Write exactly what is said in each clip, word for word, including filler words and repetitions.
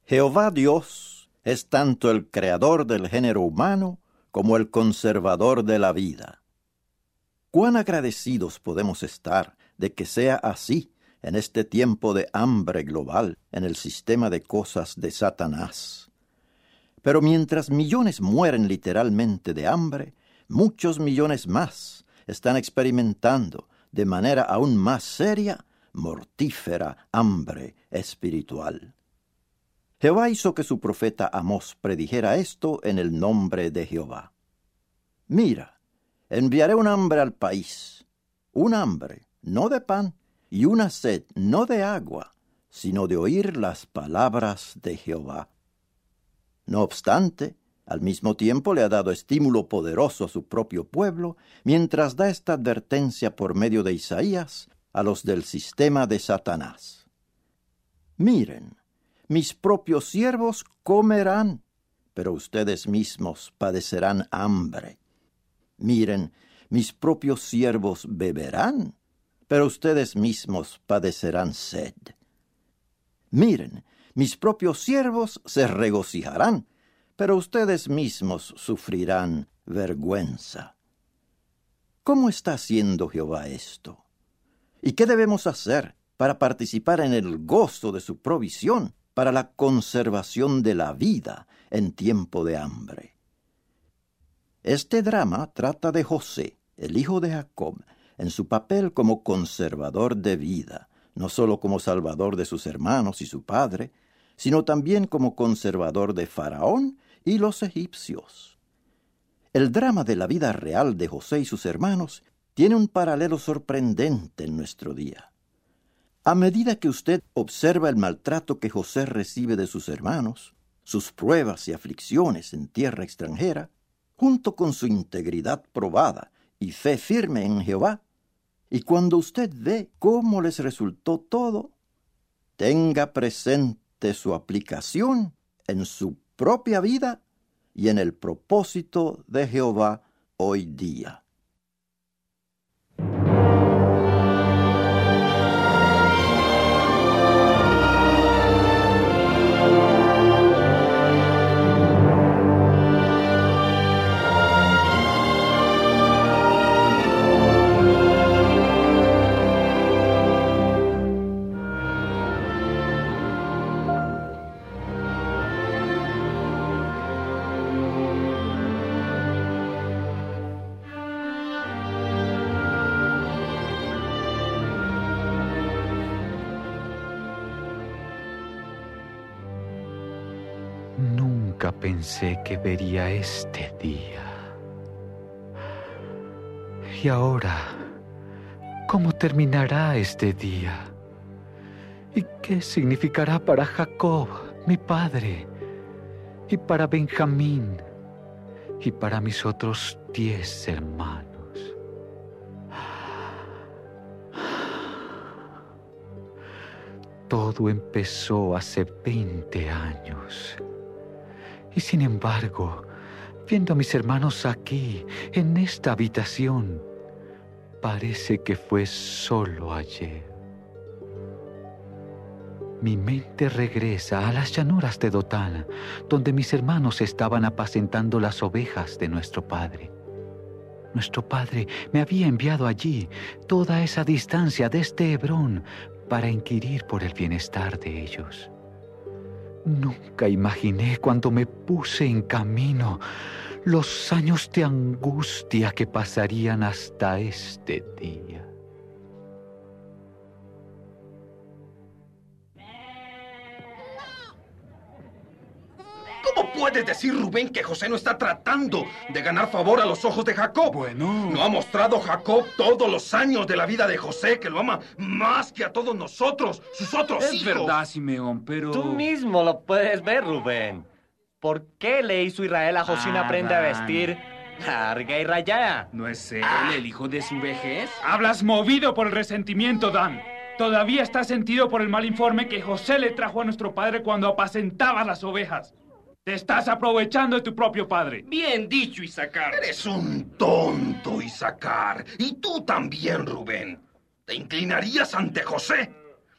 Jehová Dios es tanto el creador del género humano como el conservador de la vida. Cuán agradecidos podemos estar de que sea así en este tiempo de hambre global en el sistema de cosas de Satanás. Pero mientras millones mueren literalmente de hambre, muchos millones más están experimentando de manera aún más seria, mortífera hambre espiritual. Jehová hizo que su profeta Amós predijera esto en el nombre de Jehová. Mira, enviaré un hambre al país, un hambre, no de pan, y una sed, no de agua, sino de oír las palabras de Jehová. No obstante, al mismo tiempo le ha dado estímulo poderoso a su propio pueblo, mientras da esta advertencia por medio de Isaías a los del sistema de Satanás. Miren, mis propios siervos comerán, pero ustedes mismos padecerán hambre. Miren, mis propios siervos beberán, pero ustedes mismos padecerán sed. Miren, mis propios siervos se regocijarán, pero ustedes mismos sufrirán vergüenza. ¿Cómo está haciendo Jehová esto? ¿Y qué debemos hacer para participar en el gozo de su provisión para la conservación de la vida en tiempo de hambre? Este drama trata de José, el hijo de Jacob, en su papel como conservador de vida, no solo como salvador de sus hermanos y su padre, sino también como conservador de Faraón y los egipcios. El drama de la vida real de José y sus hermanos tiene un paralelo sorprendente en nuestro día. A medida que usted observa el maltrato que José recibe de sus hermanos, sus pruebas y aflicciones en tierra extranjera, junto con su integridad probada y fe firme en Jehová, y cuando usted ve cómo les resultó todo, tenga presente su aplicación en su propia vida y en el propósito de Jehová hoy día. Nunca pensé que vería este día. Y ahora, ¿cómo terminará este día? ¿Y qué significará para Jacob, mi padre? Y para Benjamín, y para mis otros diez hermanos. Todo empezó hace veinte años. Y sin embargo, viendo a mis hermanos aquí, en esta habitación, parece que fue solo ayer. Mi mente regresa a las llanuras de Dotán, donde mis hermanos estaban apacentando las ovejas de nuestro padre. Nuestro padre me había enviado allí toda esa distancia desde Hebrón para inquirir por el bienestar de ellos. Nunca imaginé cuando me puse en camino los años de angustia que pasarían hasta este día. ¿Cómo puedes decir, Rubén, que José no está tratando de ganar favor a los ojos de Jacob? Bueno... ¿No ha mostrado Jacob todos los años de la vida de José, que lo ama más que a todos nosotros, sus otros es hijos? Es verdad, Simeón, pero... Tú mismo lo puedes ver, Rubén. ¿Por qué le hizo Israel a José una Ah, prenda de Dan. vestir larga y rayada? ¿No es él Ah. el hijo de su vejez? Hablas movido por el resentimiento, Dan. Todavía estás sentido por el mal informe que José le trajo a nuestro padre cuando apacentaba las ovejas. Te estás aprovechando de tu propio padre. Bien dicho, Isacar. Eres un tonto, Isacar. Y tú también, Rubén. ¿Te inclinarías ante José?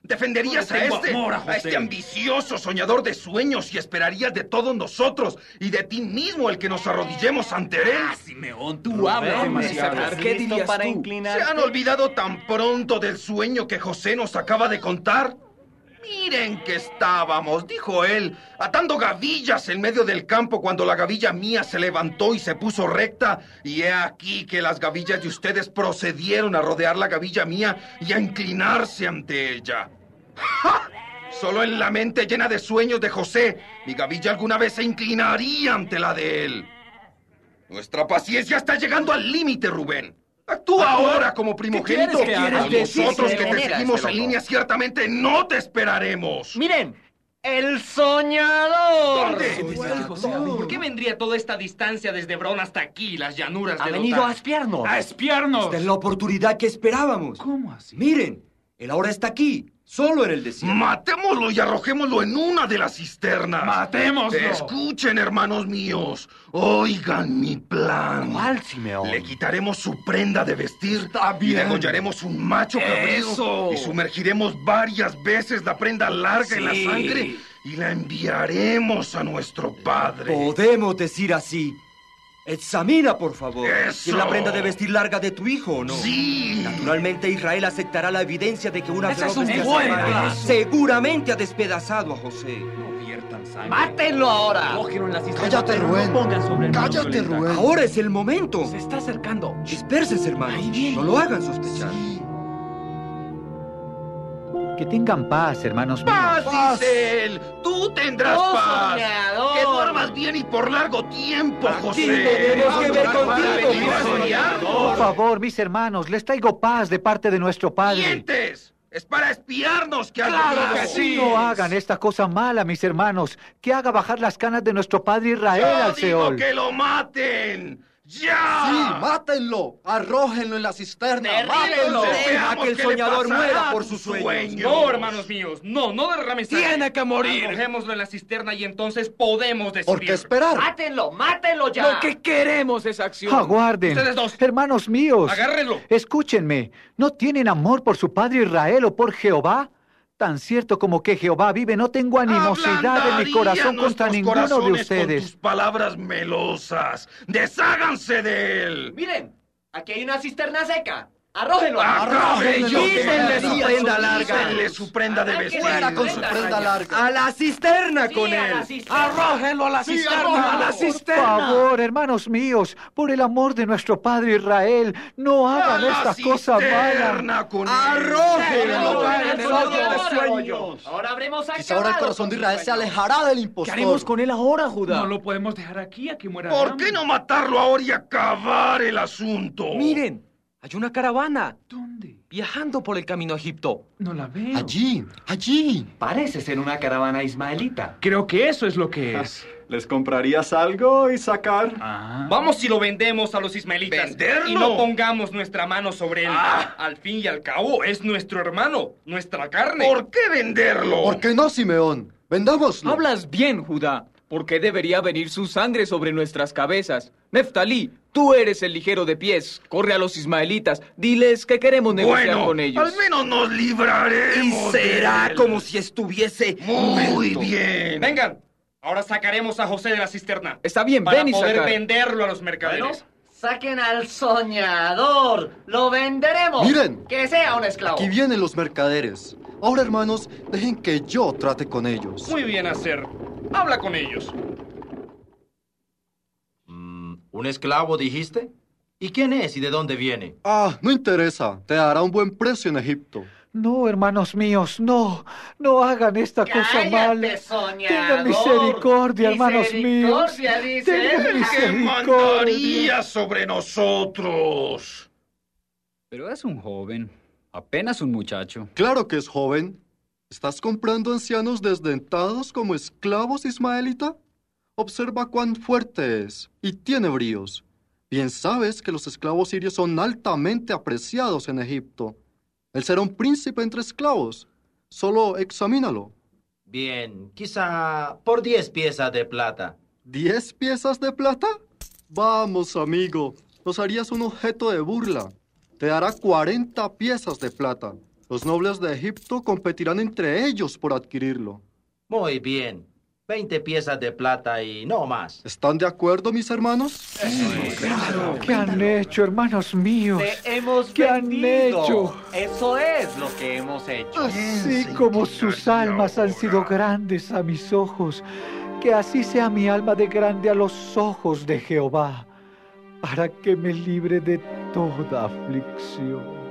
¿Defenderías No a le tengo este, amor a a José. este ambicioso soñador de sueños y esperarías de todos nosotros y de ti mismo el que nos arrodillemos ante él? Ah, Simeón, tú Rubén, hablas demasiado. ¿estás ¿Qué listo dirías para tú? inclinarte? ¿Se han olvidado tan pronto del sueño que José nos acaba de contar? Miren que estábamos, dijo él, atando gavillas en medio del campo cuando la gavilla mía se levantó y se puso recta. Y he aquí que las gavillas de ustedes procedieron a rodear la gavilla mía y a inclinarse ante ella. ¡Ja! Solo en la mente llena de sueños de José, mi gavilla alguna vez se inclinaría ante la de él. Nuestra paciencia está llegando al límite, Rubén. Actúa ahora como primogénito. quieres que haga? O decir, nosotros que te genera seguimos este en loco? línea ciertamente no te esperaremos. Miren, el soñador. ¿Dónde? José, ¿por qué vendría toda esta distancia desde Hebrón hasta aquí, las llanuras Ha de venido Dotán? a espiarnos. ¡A espiarnos! Esta es la oportunidad que esperábamos. ¿Cómo así? Miren, él ahora está aquí, solo en el desierto. Matémoslo y arrojémoslo en una de las cisternas. ¡Matémoslo! Escuchen, hermanos míos. Oigan mi plan. ¿Cuál, Simeón? Le quitaremos su prenda de vestir Está y bien. degollaremos un macho cabrío ¡Eso! y sumergiremos varias veces la prenda larga en la Sí. sangre y la enviaremos a nuestro padre. Podemos decir así. Examina, por favor. Eso. Si es la prenda de vestir larga de tu hijo o no. Sí. Naturalmente Israel aceptará la evidencia de que una Ese es feroz un bestia buen salvaje plan. seguramente ha despedazado a José. No viertan sangre. ¡Mátenlo ahora! Cógelo en la cisterna, Cállate, pero Rubén. no pongan sobre el mano Cállate, violenta. Rubén. Ahora es el momento. Se está acercando. Dispersen, hermanos. Ahí viene. No lo hagan sospechar. Que tengan paz, hermanos míos. Paz, Isel. Tú tendrás ¡Oh, paz. soñador! Que duermas bien y por largo tiempo, José. tenemos que ver Para contigo, venir a José. soñarnos. Por favor, mis hermanos, les traigo paz de parte de nuestro Padre. ¡Mientes! Es para espiarnos que has ¡Claro venido. que sí! No hagan esta cosa mala, mis hermanos, que haga bajar las canas de nuestro Padre Israel Yo al digo Seol. que lo maten. ¡Ya! Sí, mátenlo. Arrójenlo en la cisterna. Derríbenlo. Entonces Deja veamos que el qué le soñador pasará muera a por tus sus sueños. No, hermanos míos, no, no derrames sangre. ¡Tiene que morir! Arrojémoslo en la cisterna y entonces podemos decidir. ¿Por qué esperar? ¡Mátenlo! ¡Mátenlo ya! Lo que queremos es acción. Aguarden. Ustedes dos. Hermanos míos, Agárrenlo. escúchenme. ¿No tienen amor por su Padre Israel o por Jehová? Tan cierto como que Jehová vive, no tengo animosidad en mi corazón contra Ablandaría ninguno de nuestros corazones ustedes. Con tus palabras melosas. ¡Desháganse de él! Miren, aquí hay una cisterna seca. ¡Arrójenlo! ¡Acabe yo! Quítenle su prenda larga. Quítenle su prenda de Arranquen vestir. Fuera con su prenda larga. A la cisterna Sí, con a la él. cisterna. ¡Arrójenlo a la cisterna! ¡A la Por cisterna! favor, hermanos míos, por el amor de nuestro Padre Israel, no ¡A hagan la esta cosa mala. cisterna con él! ¡Arrójenlo! ¡Arrójenlo! en el hoyo de sueños! Ahora habremos acabado. Quizá ahora el corazón de Israel se alejará del impostor. ¿Qué haremos con él ahora, Judá? No lo podemos dejar aquí a que muera de ¿Por hambre. qué no matarlo ahora y acabar el asunto? Miren, hay una caravana ¿Dónde? viajando por el camino a Egipto. No la veo. Allí, allí. Parece ser una caravana ismaelita. Creo que eso es lo que es. ¿Les comprarías algo y sacar? Ah. Vamos y lo vendemos a los ismaelitas. ¿Venderlo? Y no pongamos nuestra mano sobre él. Ah. Al fin y al cabo, es nuestro hermano, nuestra carne. ¿Por qué venderlo? ¿Por qué no, Simeón? Vendámoslo. Hablas bien, Judá. ¿Por qué debería venir su sangre sobre nuestras cabezas? Neftalí, tú eres el ligero de pies. Corre a los ismaelitas. Diles que queremos negociar Bueno, con ellos. al menos nos Y libraremos de será él. como si estuviese Muy muerto. bien. Vengan, ahora sacaremos a José de la cisterna. Está bien, para ven y poder sacar. venderlo a los mercaderes. Saquen al soñador. Lo venderemos. Miren. Que sea un esclavo. Aquí vienen los mercaderes. Ahora, hermanos, dejen que yo trate con ellos. Muy bien hacer. Habla con ellos. ¿Un esclavo dijiste? ¿Y quién es y de dónde viene? Ah, no interesa. Te dará un buen precio en Egipto. No, hermanos míos, no, no hagan esta cosa mala. Cállate, soñador. Tengan misericordia, hermanos míos. Misericordia, dice Tengan él. ¿Qué misericordia. mandaría sobre nosotros? Pero es un joven, apenas un muchacho. Claro que es joven. ¿Estás comprando ancianos desdentados como esclavos, ismaelita? Observa cuán fuerte es y tiene bríos. Bien sabes que los esclavos sirios son altamente apreciados en Egipto. Él será un príncipe entre esclavos. Solo examínalo. Bien, quizá por diez piezas de plata. ¿Diez piezas de plata? Vamos, amigo. Nos harías un objeto de burla. Te dará cuarenta piezas de plata. Los nobles de Egipto competirán entre ellos por adquirirlo. Muy bien. Veinte piezas de plata y no más. ¿Están de acuerdo, mis hermanos? Sí, claro. ¿Qué han hecho, hermanos míos? Te hemos ¿Qué vendido. han hecho? Eso es lo que hemos hecho. Así como sus almas han sido grandes a mis ojos, que así sea mi alma de grande a los ojos de Jehová, para que me libre de toda aflicción.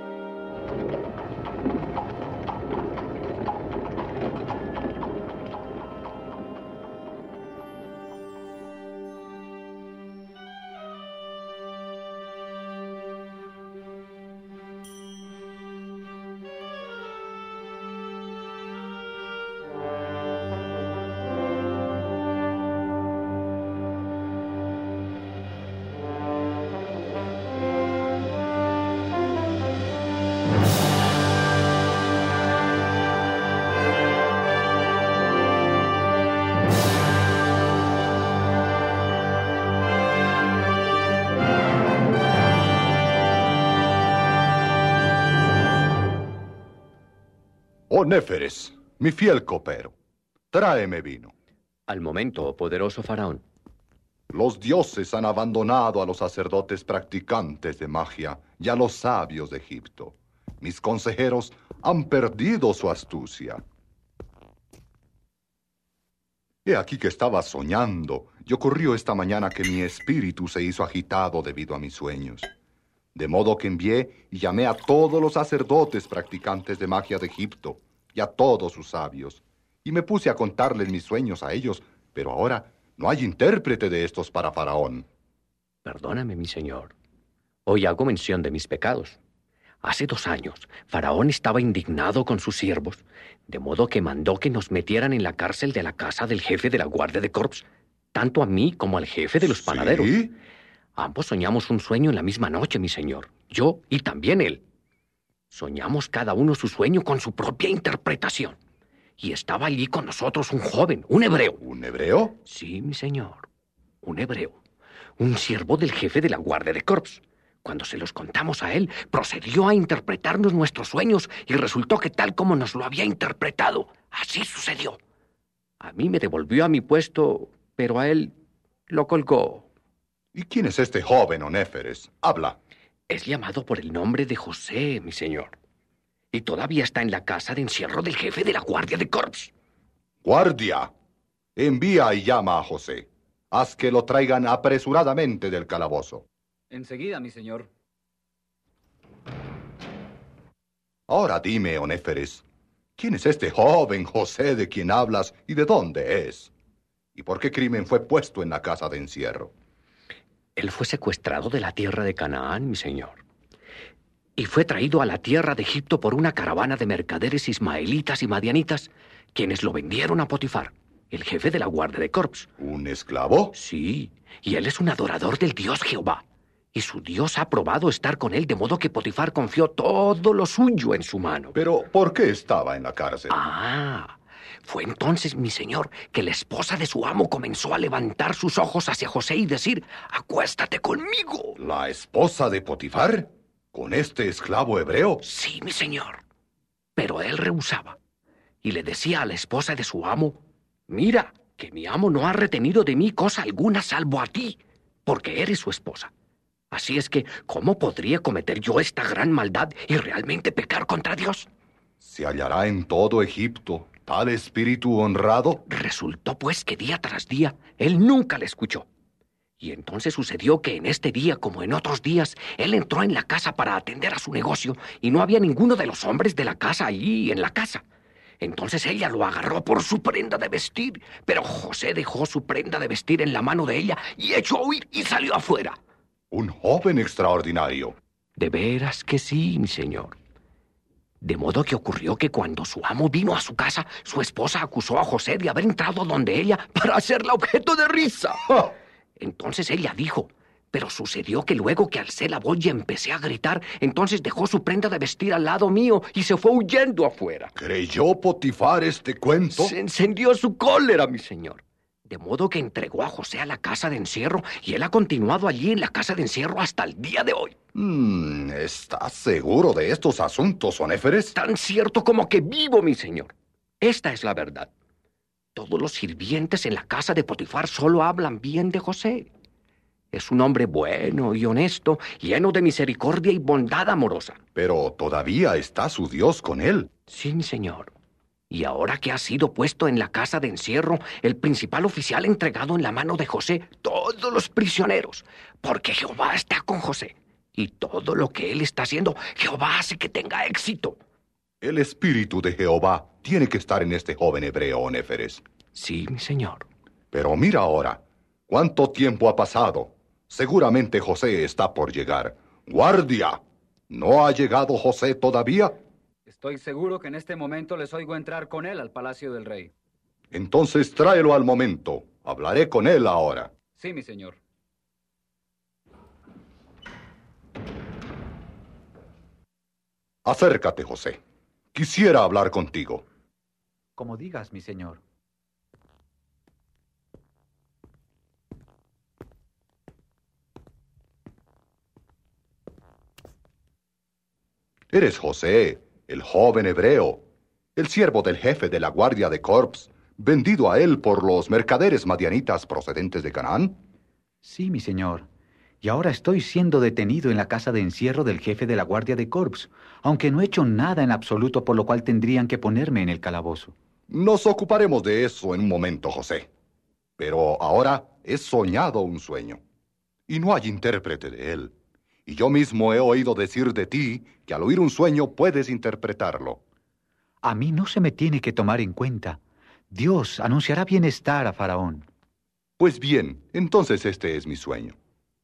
Oh Néferes, mi fiel copero, tráeme vino. Al momento, poderoso faraón. Los dioses han abandonado a los sacerdotes practicantes de magia y a los sabios de Egipto. Mis consejeros han perdido su astucia. He aquí que estaba soñando y ocurrió esta mañana que mi espíritu se hizo agitado debido a mis sueños. De modo que envié y llamé a todos los sacerdotes practicantes de magia de Egipto y a todos sus sabios, y me puse a contarles mis sueños a ellos, pero ahora no hay intérprete de estos para Faraón. Perdóname, mi señor. Hoy hago mención de mis pecados. Hace dos años, Faraón estaba indignado con sus siervos, de modo que mandó que nos metieran en la cárcel de la casa del jefe de la guardia de corps, tanto a mí como al jefe de los ¿Sí? panaderos. Ambos soñamos un sueño en la misma noche, mi señor. Yo y también él. Soñamos cada uno su sueño con su propia interpretación. Y estaba allí con nosotros un joven, un hebreo. ¿Un hebreo? Sí, mi señor. Un hebreo. Un siervo del jefe de la guardia de corps. Cuando se los contamos a él, procedió a interpretarnos nuestros sueños y resultó que tal como nos lo había interpretado, así sucedió. A mí me devolvió a mi puesto, pero a él lo colgó. ¿Y quién es este joven, Onéferes? Habla. Es llamado por el nombre de José, mi señor. Y todavía está en la casa de encierro del jefe de la guardia de corps. Guardia, envía y llama a José. Haz que lo traigan apresuradamente del calabozo. Enseguida, mi señor. Ahora dime, Onéferes, ¿quién es este joven José de quien hablas y de dónde es? ¿Y por qué crimen fue puesto en la casa de encierro? Él fue secuestrado de la tierra de Canaán, mi señor, y fue traído a la tierra de Egipto por una caravana de mercaderes ismaelitas y madianitas, quienes lo vendieron a Potifar, el jefe de la guardia de corps. ¿Un esclavo? Sí, y él es un adorador del Dios Jehová, y su Dios ha probado estar con él, de modo que Potifar confió todo lo suyo en su mano. Pero, ¿por qué estaba en la cárcel? Ah... Fue entonces, mi señor, que la esposa de su amo comenzó a levantar sus ojos hacia José y decir, acuéstate conmigo. ¿La esposa de Potifar? ¿Con este esclavo hebreo? Sí, mi señor. Pero él rehusaba y le decía a la esposa de su amo, mira, que mi amo no ha retenido de mí cosa alguna salvo a ti, porque eres su esposa. Así es que, ¿cómo podría cometer yo esta gran maldad y realmente pecar contra Dios? ¿Se hallará en todo Egipto tal espíritu honrado? Resultó pues que día tras día él nunca le escuchó. Y entonces sucedió que en este día, como en otros días, él entró en la casa para atender a su negocio y no había ninguno de los hombres de la casa allí en la casa. Entonces ella lo agarró por su prenda de vestir, pero José dejó su prenda de vestir en la mano de ella y echó a huir y salió afuera. Un joven extraordinario. De veras que sí, mi señor. De modo que ocurrió que cuando su amo vino a su casa, su esposa acusó a José de haber entrado donde ella para hacerla objeto de risa. ¡Ja! Entonces ella dijo, pero sucedió que luego que alcé la voz y empecé a gritar, entonces dejó su prenda de vestir al lado mío y se fue huyendo afuera. ¿Creyó Potifar este cuento? Se encendió su cólera, mi señor. De modo que entregó a José a la casa de encierro y él ha continuado allí en la casa de encierro hasta el día de hoy. Mm, ¿Estás seguro de estos asuntos, Onéferes? Tan cierto como que vivo, mi señor. Esta es la verdad. Todos los sirvientes en la casa de Potifar solo hablan bien de José. Es un hombre bueno y honesto, lleno de misericordia y bondad amorosa. Pero todavía está su Dios con él. Sí, mi señor. Y ahora que ha sido puesto en la casa de encierro, el principal oficial ha entregado en la mano de José todos los prisioneros, porque Jehová está con José. Y todo lo que él está haciendo, Jehová hace que tenga éxito. El espíritu de Jehová tiene que estar en este joven hebreo, Onéferes. Sí, mi señor. Pero mira ahora, ¿cuánto tiempo ha pasado? Seguramente José está por llegar. ¡Guardia! ¿No ha llegado José todavía? Estoy seguro que en este momento les oigo entrar con él al palacio del rey. Entonces tráelo al momento. Hablaré con él ahora. Sí, mi señor. Acércate, José. Quisiera hablar contigo. Como digas, mi señor. Eres José, el joven hebreo, el siervo del jefe de la guardia de Corps, vendido a él por los mercaderes madianitas procedentes de Canaán. Sí, mi señor. Y ahora estoy siendo detenido en la casa de encierro del jefe de la guardia de Corps, aunque no he hecho nada en absoluto por lo cual tendrían que ponerme en el calabozo. Nos ocuparemos de eso en un momento, José. Pero ahora he soñado un sueño, y no hay intérprete de él. Y yo mismo he oído decir de ti que al oír un sueño puedes interpretarlo. A mí no se me tiene que tomar en cuenta. Dios anunciará bienestar a Faraón. Pues bien, entonces este es mi sueño.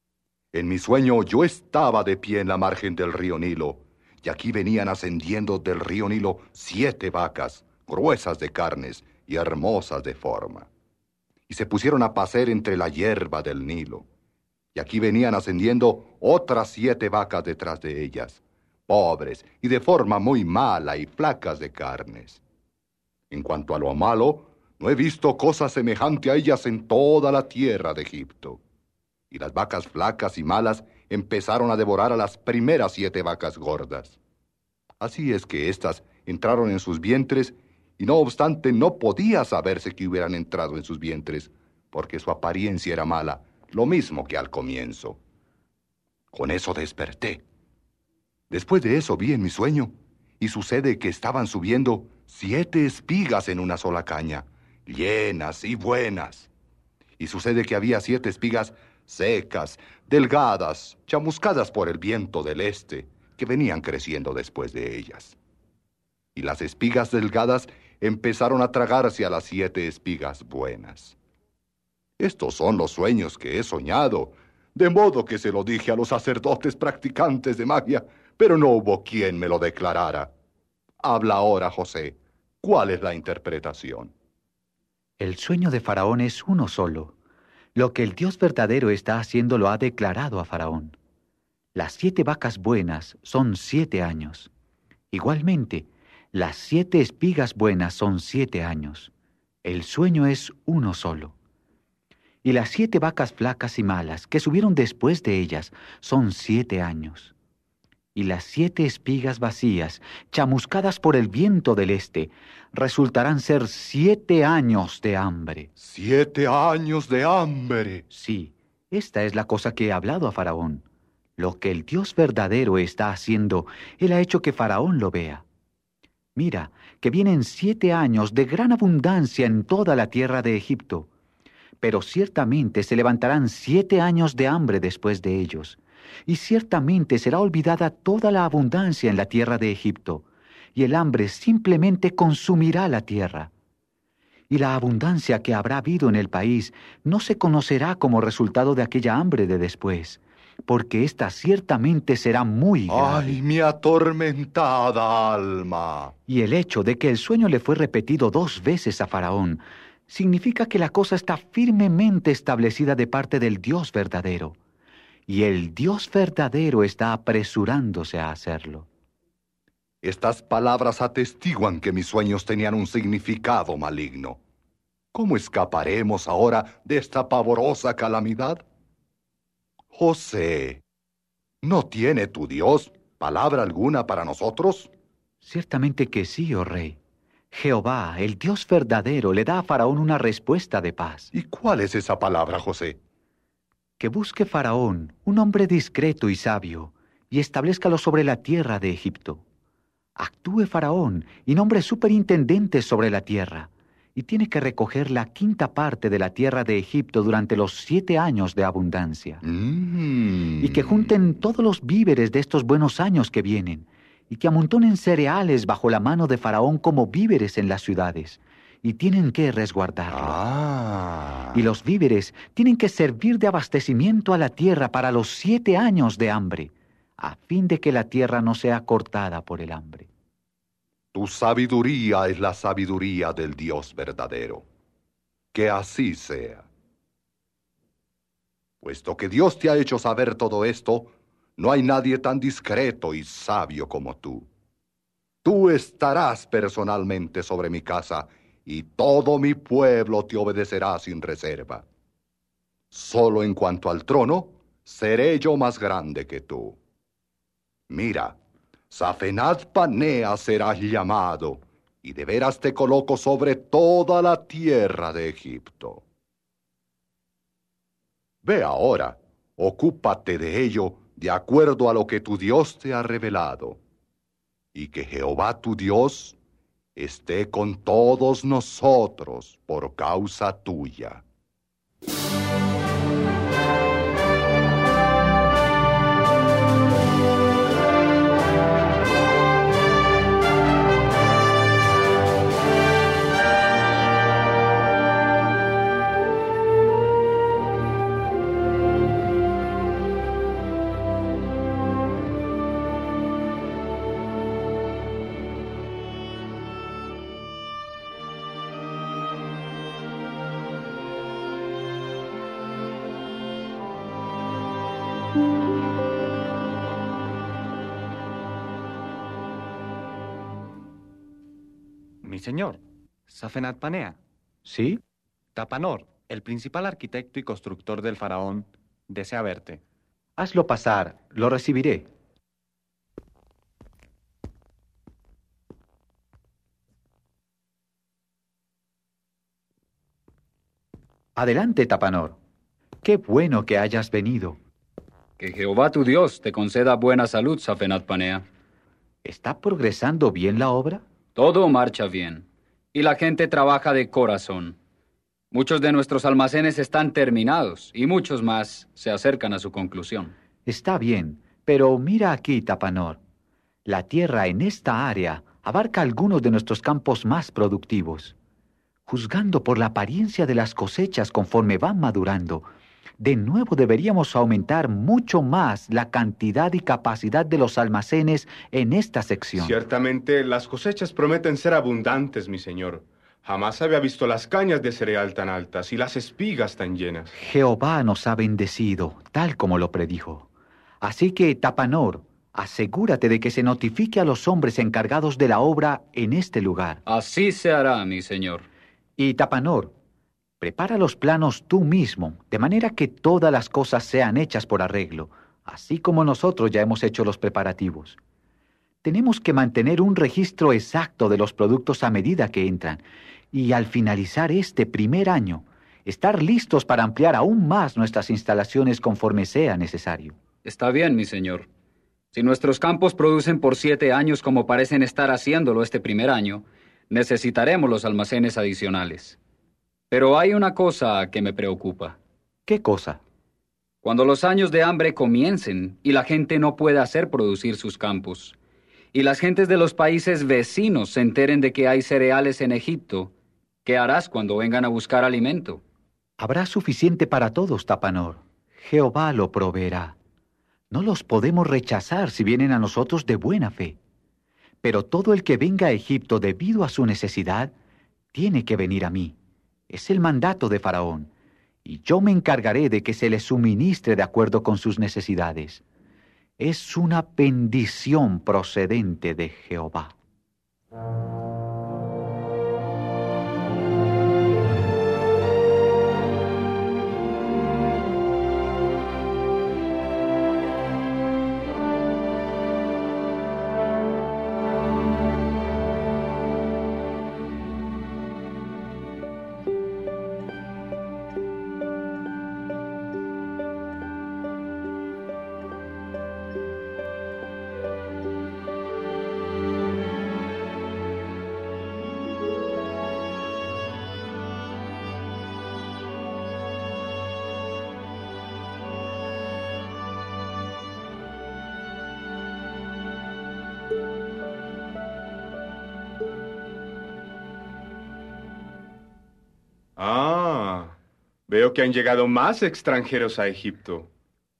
En mi sueño yo estaba de pie en la margen del río Nilo, y aquí venían ascendiendo del río Nilo siete vacas, gruesas de carnes y hermosas de forma. Y se pusieron a pacer entre la hierba del Nilo. Y aquí venían ascendiendo otras siete vacas detrás de ellas, pobres y de forma muy mala y flacas de carnes. En cuanto a lo malo, no he visto cosa semejante a ellas en toda la tierra de Egipto. Y las vacas flacas y malas empezaron a devorar a las primeras siete vacas gordas. Así es que éstas entraron en sus vientres, y no obstante no podía saberse que hubieran entrado en sus vientres, porque su apariencia era mala, lo mismo que al comienzo. Con eso desperté. Después de eso vi en mi sueño, y sucede que estaban subiendo siete espigas en una sola caña, llenas y buenas. Y sucede que había siete espigas secas, delgadas, chamuscadas por el viento del este, que venían creciendo después de ellas. Y las espigas delgadas empezaron a tragarse a las siete espigas buenas. Estos son los sueños que he soñado, de modo que se lo dije a los sacerdotes practicantes de magia, pero no hubo quien me lo declarara. Habla ahora, José. ¿Cuál es la interpretación? El sueño de Faraón es uno solo. Lo que el Dios verdadero está haciendo lo ha declarado a Faraón. Las siete vacas buenas son siete años. Igualmente, las siete espigas buenas son siete años. El sueño es uno solo. Y las siete vacas flacas y malas que subieron después de ellas son siete años. Y las siete espigas vacías, chamuscadas por el viento del este, resultarán ser siete años de hambre. ¡Siete años de hambre! Sí, esta es la cosa que he hablado a Faraón. Lo que el Dios verdadero está haciendo, Él ha hecho que Faraón lo vea. Mira, que vienen siete años de gran abundancia en toda la tierra de Egipto. Pero ciertamente se levantarán siete años de hambre después de ellos, y ciertamente será olvidada toda la abundancia en la tierra de Egipto, y el hambre simplemente consumirá la tierra. Y la abundancia que habrá habido en el país no se conocerá como resultado de aquella hambre de después, porque ésta ciertamente será muy grave. ¡Ay, mi atormentada alma! Y el hecho de que el sueño le fue repetido dos veces a Faraón significa que la cosa está firmemente establecida de parte del Dios verdadero. Y el Dios verdadero está apresurándose a hacerlo. Estas palabras atestiguan que mis sueños tenían un significado maligno. ¿Cómo escaparemos ahora de esta pavorosa calamidad? José, ¿no tiene tu Dios palabra alguna para nosotros? Ciertamente que sí, oh rey. Jehová, el Dios verdadero, le da a Faraón una respuesta de paz. ¿Y cuál es esa palabra, José? Que busque Faraón un hombre discreto y sabio, y establezcalo sobre la tierra de Egipto. Actúe Faraón y nombre superintendentes sobre la tierra, y tiene que recoger la quinta parte de la tierra de Egipto durante los siete años de abundancia. Mm. Y que junten todos los víveres de estos buenos años que vienen, y que amontonen cereales bajo la mano de Faraón como víveres en las ciudades, y tienen que resguardarlo. Ah. Y los víveres tienen que servir de abastecimiento a la tierra para los siete años de hambre, a fin de que la tierra no sea cortada por el hambre. Tu sabiduría es la sabiduría del Dios verdadero. Que así sea. Puesto que Dios te ha hecho saber todo esto, no hay nadie tan discreto y sabio como tú. Tú estarás personalmente sobre mi casa, y todo mi pueblo te obedecerá sin reserva. Solo en cuanto al trono, seré yo más grande que tú. Mira, Safenat Panea serás llamado, y de veras te coloco sobre toda la tierra de Egipto. Ve ahora, ocúpate de ello de acuerdo a lo que tu Dios te ha revelado, y que Jehová tu Dios esté con todos nosotros por causa tuya. Mi señor, Safenat Panea. ¿Sí? Tapanor, el principal arquitecto y constructor del faraón, desea verte. Hazlo pasar, lo recibiré. Adelante, Tapanor. Qué bueno que hayas venido. Que Jehová tu Dios te conceda buena salud, Safenat Panea. ¿Está progresando bien la obra? Todo marcha bien, y la gente trabaja de corazón. Muchos de nuestros almacenes están terminados, y muchos más se acercan a su conclusión. Está bien, pero mira aquí, Tapanor. La tierra en esta área abarca algunos de nuestros campos más productivos. Juzgando por la apariencia de las cosechas conforme van madurando, de nuevo deberíamos aumentar mucho más la cantidad y capacidad de los almacenes en esta sección. Ciertamente, las cosechas prometen ser abundantes, mi señor. Jamás había visto las cañas de cereal tan altas y las espigas tan llenas. Jehová nos ha bendecido, tal como lo predijo. Así que, Tapanor, asegúrate de que se notifique a los hombres encargados de la obra en este lugar. Así se hará, mi señor. Y, Tapanor, prepara los planos tú mismo, de manera que todas las cosas sean hechas por arreglo, así como nosotros ya hemos hecho los preparativos. Tenemos que mantener un registro exacto de los productos a medida que entran, y al finalizar este primer año, estar listos para ampliar aún más nuestras instalaciones conforme sea necesario. Está bien, mi señor. Si nuestros campos producen por siete años como parecen estar haciéndolo este primer año, necesitaremos los almacenes adicionales. Pero hay una cosa que me preocupa. ¿Qué cosa? Cuando los años de hambre comiencen y la gente no pueda hacer producir sus campos, y las gentes de los países vecinos se enteren de que hay cereales en Egipto, ¿qué harás cuando vengan a buscar alimento? Habrá suficiente para todos, Tapanor. Jehová lo proveerá. No los podemos rechazar si vienen a nosotros de buena fe. Pero todo el que venga a Egipto debido a su necesidad, tiene que venir a mí. Es el mandato de Faraón, y yo me encargaré de que se le suministre de acuerdo con sus necesidades. Es una bendición procedente de Jehová. Veo que han llegado más extranjeros a Egipto.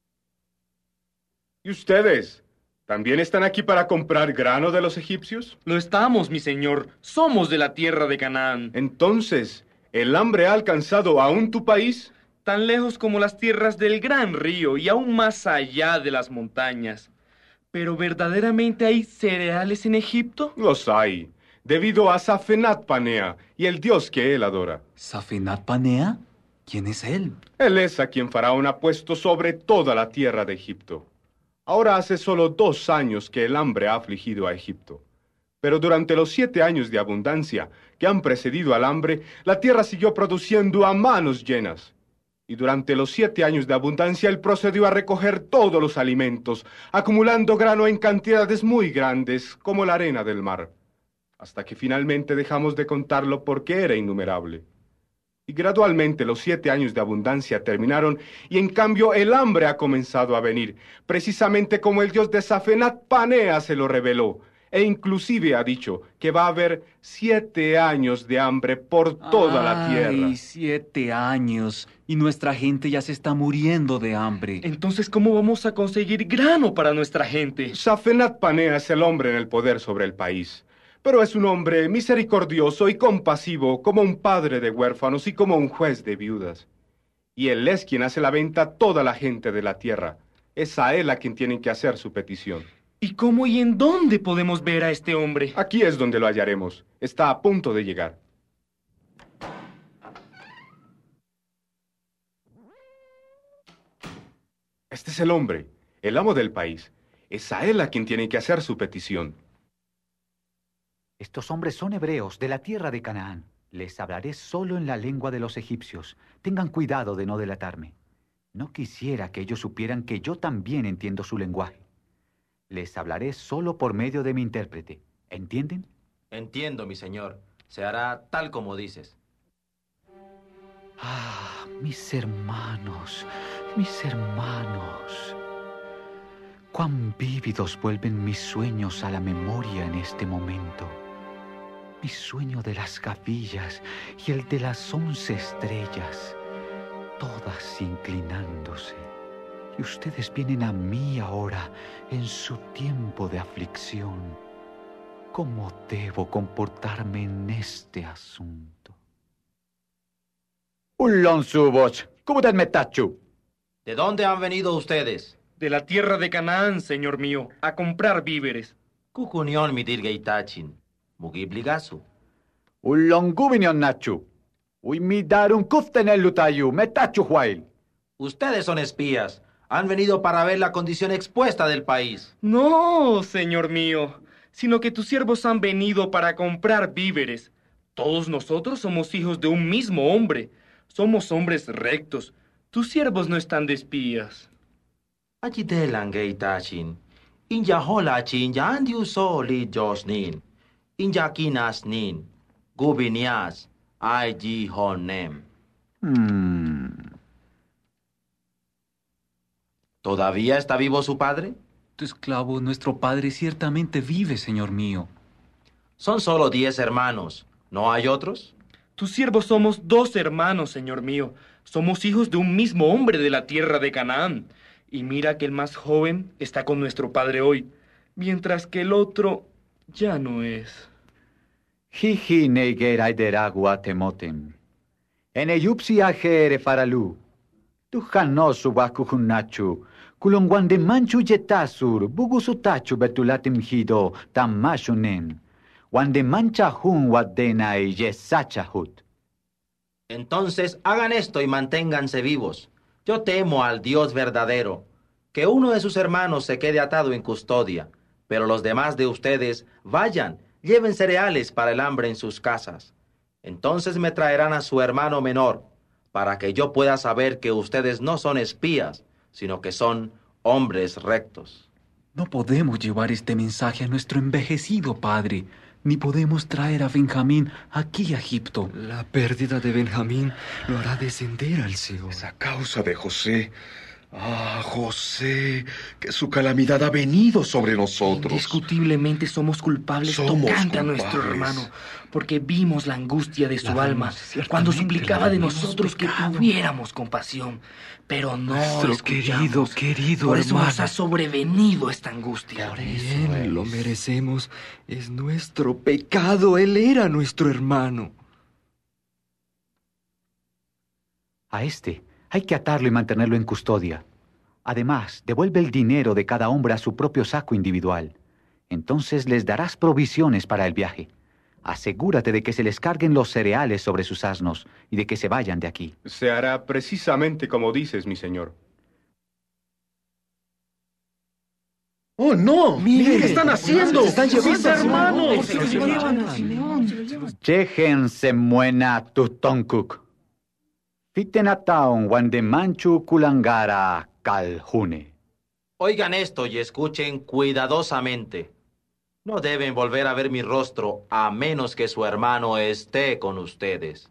¿Y ustedes? ¿También están aquí para comprar grano de los egipcios? Lo estamos, mi señor. Somos de la tierra de Canaán. Entonces, ¿el hambre ha alcanzado aún tu país? Tan lejos como las tierras del gran río y aún más allá de las montañas. ¿Pero verdaderamente hay cereales en Egipto? Los hay, debido a Safenat Panea y el dios que él adora. ¿Safenat Panea? ¿Quién es él? Él es a quien Faraón ha puesto sobre toda la tierra de Egipto. Ahora hace solo dos años que el hambre ha afligido a Egipto. Pero durante los siete años de abundancia que han precedido al hambre, la tierra siguió produciendo a manos llenas. Y durante los siete años de abundancia, él procedió a recoger todos los alimentos, acumulando grano en cantidades muy grandes, como la arena del mar, hasta que finalmente dejamos de contarlo porque era innumerable. Y gradualmente los siete años de abundancia terminaron, y en cambio el hambre ha comenzado a venir, precisamente como el dios de Safenat Panea se lo reveló, e inclusive ha dicho que va a haber siete años de hambre por toda la tierra. ¡Ay, siete años! Y nuestra gente ya se está muriendo de hambre. Entonces, ¿cómo vamos a conseguir grano para nuestra gente? Safenat Panea es el hombre en el poder sobre el país, pero es un hombre misericordioso y compasivo, como un padre de huérfanos y como un juez de viudas. Y él es quien hace la venta a toda la gente de la tierra. Es a él a quien tienen que hacer su petición. ¿Y cómo y en dónde podemos ver a este hombre? Aquí es donde lo hallaremos. Está a punto de llegar. Este es el hombre, el amo del país. Es a él a quien tienen que hacer su petición. Estos hombres son hebreos de la tierra de Canaán. Les hablaré solo en la lengua de los egipcios. Tengan cuidado de no delatarme. No quisiera que ellos supieran que yo también entiendo su lenguaje. Les hablaré solo por medio de mi intérprete. ¿Entienden? Entiendo, mi señor. Se hará tal como dices. Ah, mis hermanos, mis hermanos. Cuán vívidos vuelven mis sueños a la memoria en este momento. Mi sueño de las gavillas y el de las once estrellas, todas inclinándose. Y ustedes vienen a mí ahora en su tiempo de aflicción. ¿Cómo debo comportarme en este asunto? Ullon subos, ¿cómo metachu? ¿De dónde han venido ustedes? De la tierra de Canaán, señor mío, a comprar víveres. Kukunion midirgeitachin, mugibligasu. Ullon gubinion nachu. Uy mi darun kuftenel lutayu, metachu huail. Ustedes son espías. Han venido para ver la condición expuesta del país. No, señor mío, sino que tus siervos han venido para comprar víveres. Todos nosotros somos hijos de un mismo hombre. Somos hombres rectos. Tus siervos no están de espías. Achidelan geitachin. Inja holachin ya andiu soli josnin. Inja kinasnin. Gubinias. Aiji honem. Hmm. ¿Todavía está vivo su padre? Tu esclavo, nuestro padre, ciertamente vive, señor mío. Son solo diez hermanos. ¿No hay otros? Tus siervos somos dos hermanos, señor mío. Somos hijos de un mismo hombre de la tierra de Canaán. Y mira que el más joven está con nuestro padre hoy, mientras que el otro ya no es. Jiji negerai deragua temotem. En eyupsi ajere faralu. Tu janosu bakuhunachu. Kulongwande manchu yetasur. Bugusutachu betulatim hido tamashunen. Wande mancha hun wadena y yesachahut. Entonces hagan esto y manténganse vivos. Yo temo al Dios verdadero, que uno de sus hermanos se quede atado en custodia, pero los demás de ustedes vayan, lleven cereales para el hambre en sus casas. Entonces me traerán a su hermano menor, para que yo pueda saber que ustedes no son espías, sino que son hombres rectos. No podemos llevar este mensaje a nuestro envejecido padre, ni podemos traer a Benjamín aquí a Egipto. La pérdida de Benjamín lo hará descender al Seol. Es a causa de José. Ah, José, que su calamidad ha venido sobre nosotros. Indiscutiblemente somos culpables Somos tocante a nuestro culpables. hermano, porque vimos la angustia de su La alma vemos, ciertamente cuando la suplicaba de vemos nosotros que pecado. tuviéramos compasión, pero no Nuestro escuchamos. querido, querido Por eso hermano. nos ha sobrevenido esta angustia. Bien, lo merecemos. Es nuestro pecado. Él era nuestro hermano. A este hay que atarlo y mantenerlo en custodia. Además, devuelve el dinero de cada hombre a su propio saco individual. Entonces les darás provisiones para el viaje. Asegúrate de que se les carguen los cereales sobre sus asnos y de que se vayan de aquí. Se hará precisamente como dices, mi señor. ¡Oh, no! Miren, ¿Qué están haciendo? se están llevando ¡Mis a Simeón! hermanos! ¿Por qué se lo llevan? Chejense muena tutonkuk. Fitenataon wandemanchu kulangara kaljune. Oigan esto y escuchen cuidadosamente. No deben volver a ver mi rostro a menos que su hermano esté con ustedes.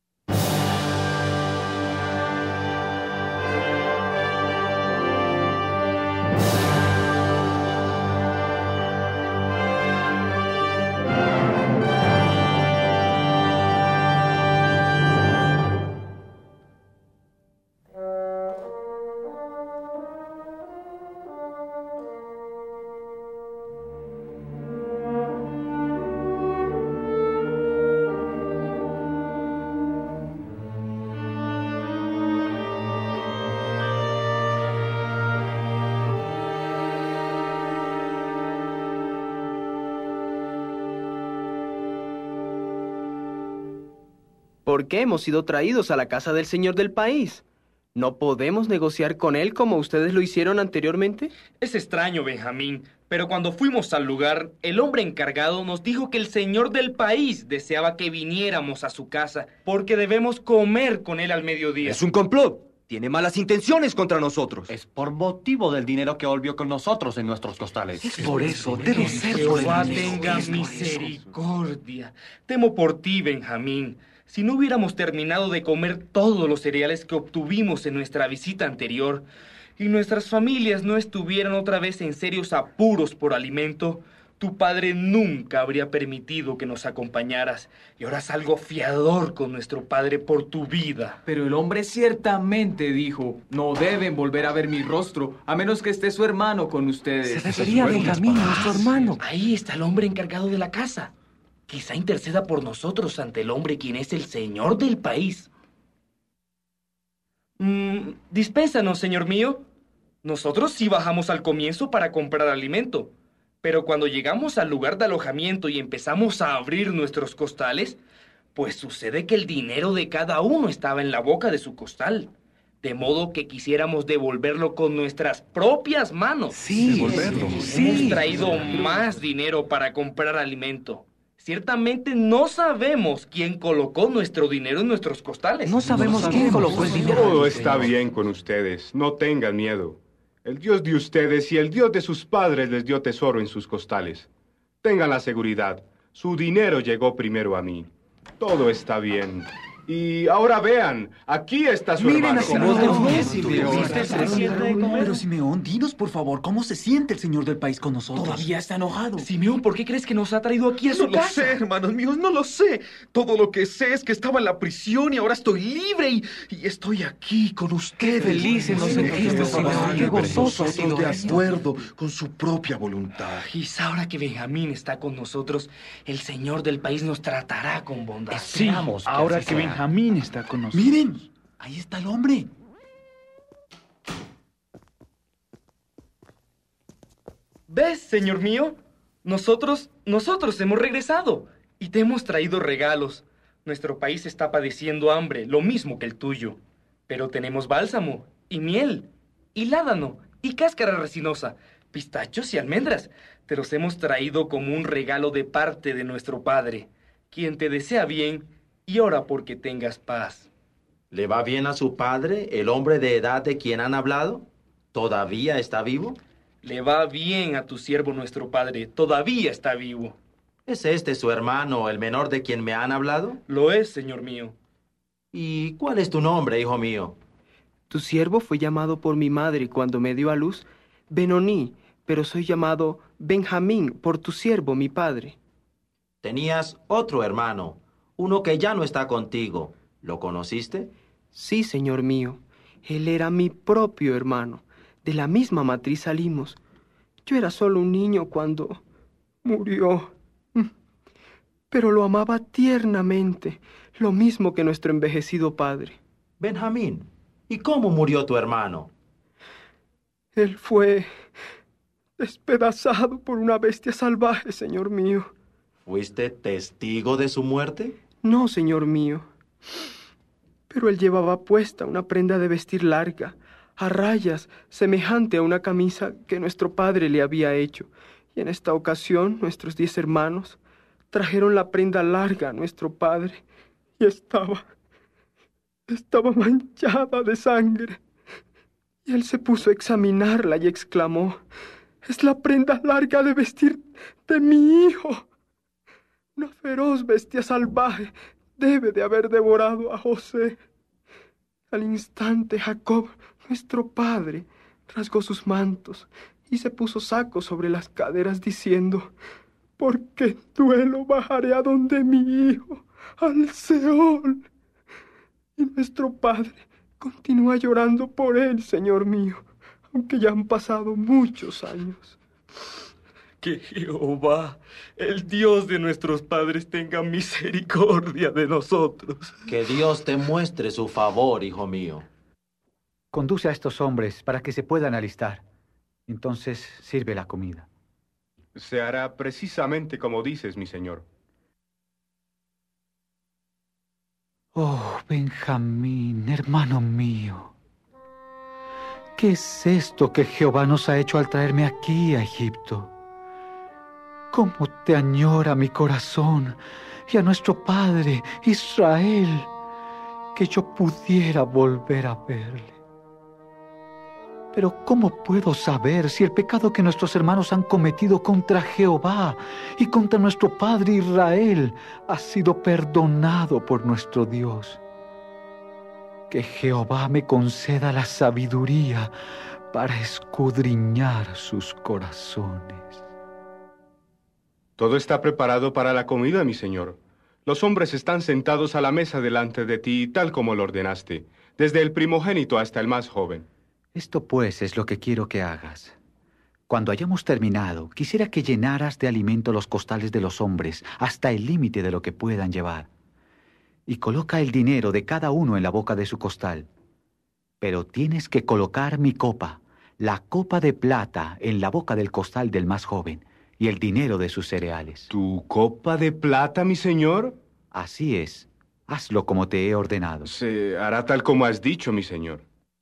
¿Por qué hemos sido traídos a la casa del señor del país? ¿No podemos negociar con él como ustedes lo hicieron anteriormente? Es extraño, Benjamín, pero cuando fuimos al lugar, el hombre encargado nos dijo que el señor del país deseaba que viniéramos a su casa, porque debemos comer con él al mediodía. Es un complot. Tiene malas intenciones contra nosotros. Es por motivo del dinero que volvió con nosotros en nuestros costales. Es por eso, debe ser Que por Jehová el dinero. tenga Es por eso. misericordia. Temo por ti, Benjamín. Si no hubiéramos terminado de comer todos los cereales que obtuvimos en nuestra visita anterior y nuestras familias no estuvieran otra vez en serios apuros por alimento, tu padre nunca habría permitido que nos acompañaras. Y ahora salgo fiador con nuestro padre por tu vida. Pero el hombre ciertamente dijo, no deben volver a ver mi rostro, a menos que esté su hermano con ustedes. Se refería a Benjamín, nuestro hermano. Ahí está el hombre encargado de la casa. Quizá interceda por nosotros ante el hombre quien es el señor del país. Mm, dispénsanos, señor mío. Nosotros sí bajamos al comienzo para comprar alimento, pero cuando llegamos al lugar de alojamiento y empezamos a abrir nuestros costales, pues sucede que el dinero de cada uno estaba en la boca de su costal, de modo que quisiéramos devolverlo con nuestras propias manos. Sí, devolverlo. Sí. Hemos traído más dinero para comprar alimento. Ciertamente no sabemos quién colocó nuestro dinero en nuestros costales. No sabemos, no sabemos quién colocó el dinero. Todo está bien con ustedes. No tengan miedo. El Dios de ustedes y el Dios de sus padres les dio tesoro en sus costales. Tengan la seguridad. Su dinero llegó primero a mí. Todo está bien. Y ahora vean, aquí está su Miren hermano. a Simeón. Pero Simeón, dinos por favor, ¿cómo se siente el señor del país con nosotros? Todavía está enojado. Simeón, ¿por qué crees que nos ha traído aquí a su No lo casa? sé, hermanos míos, no lo sé. Todo lo que sé es que estaba en la prisión y ahora estoy libre y, y estoy aquí con ustedes. Qué felices nos sentimos, Simeón. Qué gozoso ha sido de esto. acuerdo con su propia voluntad. Quizá ahora que Benjamín está con nosotros, el señor del país nos tratará con bondad. Sí, ahora que Benjamín está con nosotros. Miren, ahí está el hombre. ¿Ves, señor mío? Nosotros, nosotros hemos regresado y te hemos traído regalos. Nuestro país está padeciendo hambre, lo mismo que el tuyo. Pero tenemos bálsamo y miel y ládano y cáscara resinosa, pistachos y almendras. Te los hemos traído como un regalo de parte de nuestro Padre, quien te desea bien y ora porque tengas paz. ¿Le va bien a su padre, el hombre de edad de quien han hablado? ¿Todavía está vivo? Le va bien a tu siervo nuestro padre, todavía está vivo. ¿Es este su hermano, el menor de quien me han hablado? Lo es, señor mío. ¿Y cuál es tu nombre, hijo mío? Tu siervo fue llamado por mi madre cuando me dio a luz Benoní, pero soy llamado Benjamín por tu siervo, mi padre. Tenías otro hermano, uno que ya no está contigo. ¿Lo conociste? Sí, señor mío. Él era mi propio hermano. De la misma matriz salimos. Yo era solo un niño cuando murió. Pero lo amaba tiernamente, lo mismo que nuestro envejecido padre. Benjamín, ¿y cómo murió tu hermano? Él fue despedazado por una bestia salvaje, señor mío. ¿Fuiste testigo de su muerte? No, señor mío. Pero él llevaba puesta una prenda de vestir larga, a rayas, semejante a una camisa que nuestro padre le había hecho. Y en esta ocasión, nuestros diez hermanos trajeron la prenda larga a nuestro padre. Y estaba... estaba manchada de sangre. Y él se puso a examinarla y exclamó: «Es la prenda larga de vestir de mi hijo. Una feroz bestia salvaje debe de haber devorado a José». Al instante Jacob, nuestro padre, rasgó sus mantos y se puso sacos sobre las caderas diciendo: «¿Por qué duelo bajaré a donde mi hijo, al Seol?» Y nuestro padre continúa llorando por él, señor mío, aunque ya han pasado muchos años. Que Jehová, el Dios de nuestros padres, tenga misericordia de nosotros. Que Dios te muestre su favor, hijo mío. Conduce a estos hombres para que se puedan alistar. Entonces sirve la comida. Se hará precisamente como dices, mi señor. Oh, Benjamín, hermano mío. ¿Qué es esto que Jehová nos ha hecho al traerme aquí a Egipto? ¿Cómo te añora mi corazón y a nuestro padre Israel, que yo pudiera volver a verle? Pero ¿cómo puedo saber si el pecado que nuestros hermanos han cometido contra Jehová y contra nuestro padre Israel ha sido perdonado por nuestro Dios? Que Jehová me conceda la sabiduría para escudriñar sus corazones. Todo está preparado para la comida, mi señor. Los hombres están sentados a la mesa delante de ti, tal como lo ordenaste, desde el primogénito hasta el más joven. Esto pues es lo que quiero que hagas. Cuando hayamos terminado, quisiera que llenaras de alimento los costales de los hombres hasta el límite de lo que puedan llevar. Y coloca el dinero de cada uno en la boca de su costal. Pero tienes que colocar mi copa, la copa de plata, en la boca del costal del más joven, y el dinero de sus cereales. ¿Tu copa de plata, mi señor? Así es. Hazlo como te he ordenado. Se hará tal como has dicho, mi señor.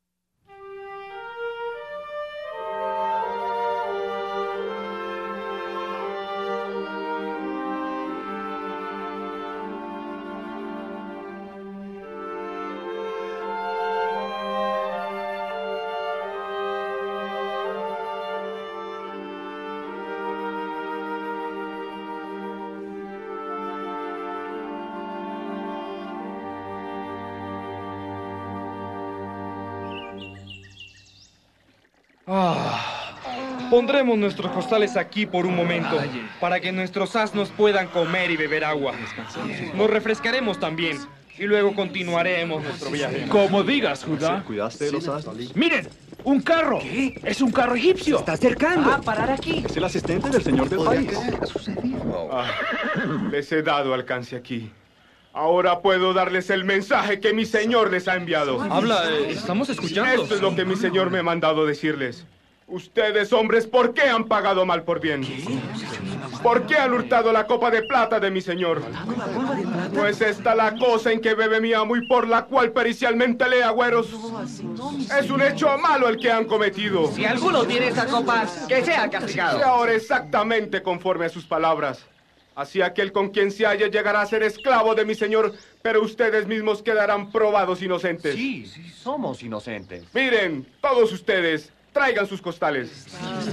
Ah, pondremos nuestros costales aquí por un momento, para que nuestros asnos puedan comer y beber agua. Nos refrescaremos también, y luego continuaremos nuestro viaje. Como digas, Judá. ¿Cuidaste de los asnos? ¡Miren! ¡Un carro! ¿Qué? ¡Es un carro egipcio! ¡Está acercando! ¡Va a parar aquí! Es el asistente del señor del país. ¿Qué ha sucedido? Ah, les he dado alcance aquí. Ahora puedo darles el mensaje que mi señor les ha enviado. Habla, eh, estamos escuchando. Esto es lo que mi señor me ha mandado decirles. Ustedes, hombres, ¿por qué han pagado mal por bien? ¿Por qué han hurtado la copa de plata de mi señor? ¿No es esta la cosa en que bebe mi amo y por la cual pericialmente lee agüeros? Es un hecho malo el que han cometido. Si alguno tiene esa copa, que sea castigado. Y ahora exactamente conforme a sus palabras. Así aquel con quien se haya llegará a ser esclavo de mi señor, pero ustedes mismos quedarán probados inocentes. Sí, sí, somos inocentes. Miren, todos ustedes, traigan sus costales.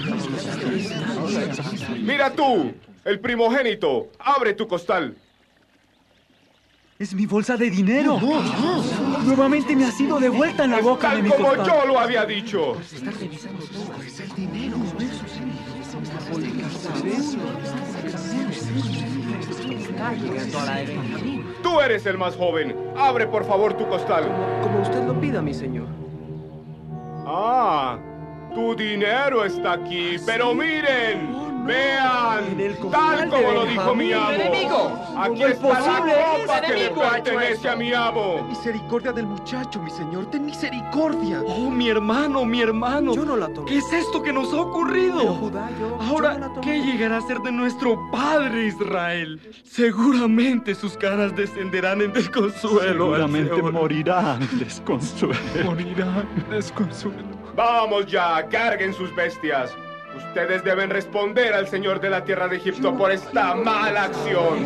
Mira tú, el primogénito, abre tu costal. ¡Es mi bolsa de dinero! No, no. Nuevamente me ha sido devuelta en la boca Tal de mi como costal. yo lo había dicho. Tú eres el más joven. Abre, por favor, tu costal. Como usted lo pida, mi señor. Ah, tu dinero está aquí, pero miren, vean, tal como lo dijo mi amo. ¡Enemigo! Aquí ¿Cómo es está la posible? copa ¡Ese que le enemigo ha hecho pertenece esto! a mi amo. Misericordia del muchacho, mi señor. Ten misericordia. Oh, mi hermano, mi hermano. Yo no la tomé. ¿Qué es esto que nos ha ocurrido? Pero, Judá, yo- Ahora, yo no la tomé. ¿qué llegará a ser de nuestro padre Israel? Seguramente sus caras descenderán en desconsuelo. al Seguramente Seol. morirá en desconsuelo. Morirá en desconsuelo. Vamos ya, carguen sus bestias. Ustedes deben responder al Señor de la tierra de Egipto por esta mala acción.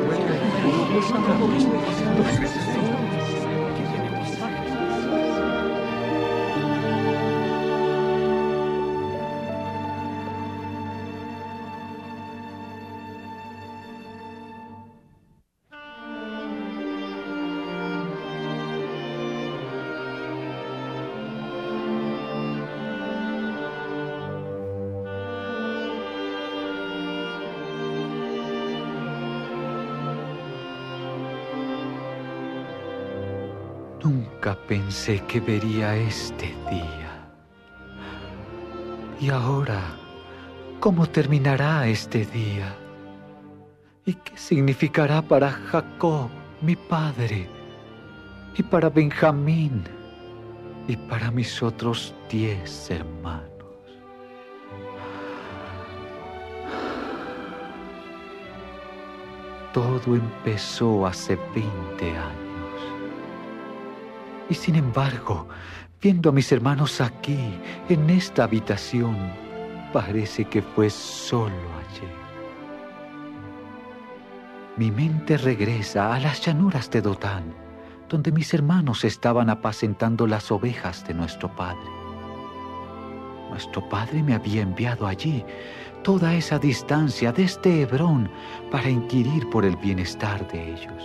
Nunca pensé que vería este día. Y ahora, ¿cómo terminará este día? ¿Y qué significará para Jacob, mi padre? Y para Benjamín? Y para mis otros diez hermanos. Todo empezó hace veinte años. Y sin embargo, viendo a mis hermanos aquí, en esta habitación, parece que fue solo ayer. Mi mente regresa a las llanuras de Dotán, donde mis hermanos estaban apacentando las ovejas de nuestro padre. Nuestro padre me había enviado allí, toda esa distancia desde Hebrón, para inquirir por el bienestar de ellos.